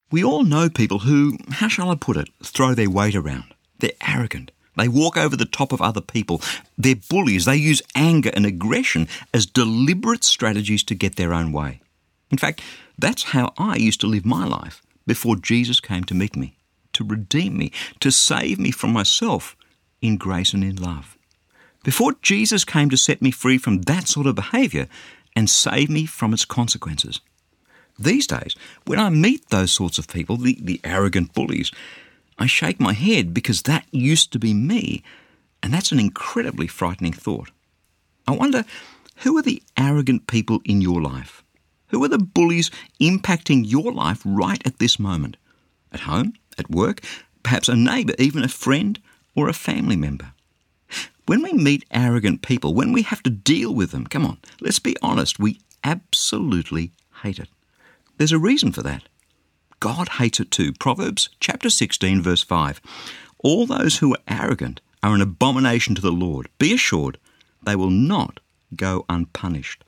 We all know people who, how shall I put it, throw their weight around. They're arrogant. They walk over the top of other people. They're bullies. They use anger and aggression as deliberate strategies to get their own way. In fact, that's how I used to live my life before Jesus came to meet me, to redeem me, to save me from myself in grace and in love. Before Jesus came to set me free from that sort of behaviour and save me from its consequences. These days, when I meet those sorts of people, the arrogant bullies, I shake my head because that used to be me, and that's an incredibly frightening thought. I wonder, who are the arrogant people in your life? Who are the bullies impacting your life right at this moment? At home, at work, perhaps a neighbour, even a friend or a family member. When we meet arrogant people, when we have to deal with them, come on, let's be honest, we absolutely hate it. There's a reason for that. God hates it too. Proverbs chapter 16, verse 5. All those who are arrogant are an abomination to the Lord. Be assured, they will not go unpunished.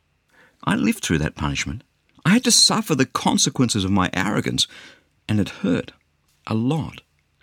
I lived through that punishment. I had to suffer the consequences of my arrogance, and it hurt a lot.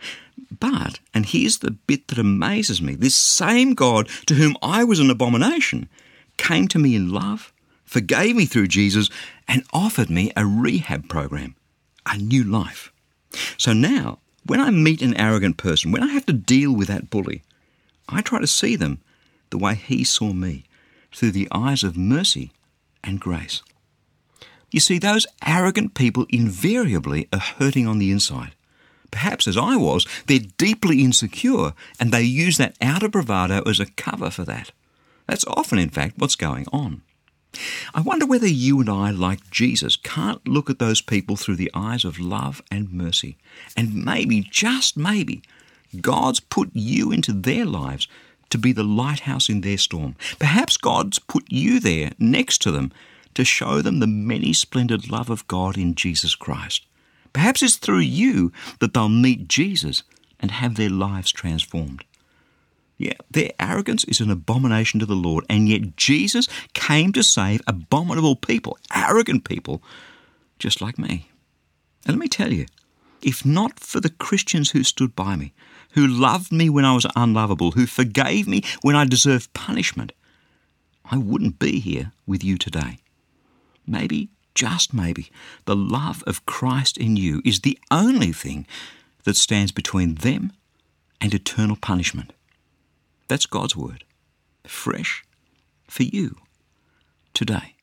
But, and here's the bit that amazes me, this same God to whom I was an abomination came to me in love, forgave me through Jesus, and offered me a rehab program, a new life. So now, when I meet an arrogant person, when I have to deal with that bully, I try to see them the way he saw me, through the eyes of mercy and grace. You see, those arrogant people invariably are hurting on the inside. Perhaps as I was, they're deeply insecure, and they use that outer bravado as a cover for that. That's often, in fact, what's going on. I wonder whether you and I, like Jesus, can't look at those people through the eyes of love and mercy. And maybe, just maybe, God's put you into their lives to be the lighthouse in their storm. Perhaps God's put you there next to them to show them the many splendid love of God in Jesus Christ. Perhaps it's through you that they'll meet Jesus and have their lives transformed. Yeah, their arrogance is an abomination to the Lord, and yet Jesus came to save abominable people, arrogant people, just like me. And let me tell you, if not for the Christians who stood by me, who loved me when I was unlovable, who forgave me when I deserved punishment, I wouldn't be here with you today. Maybe, just maybe, the love of Christ in you is the only thing that stands between them and eternal punishment. That's God's word, fresh for you today.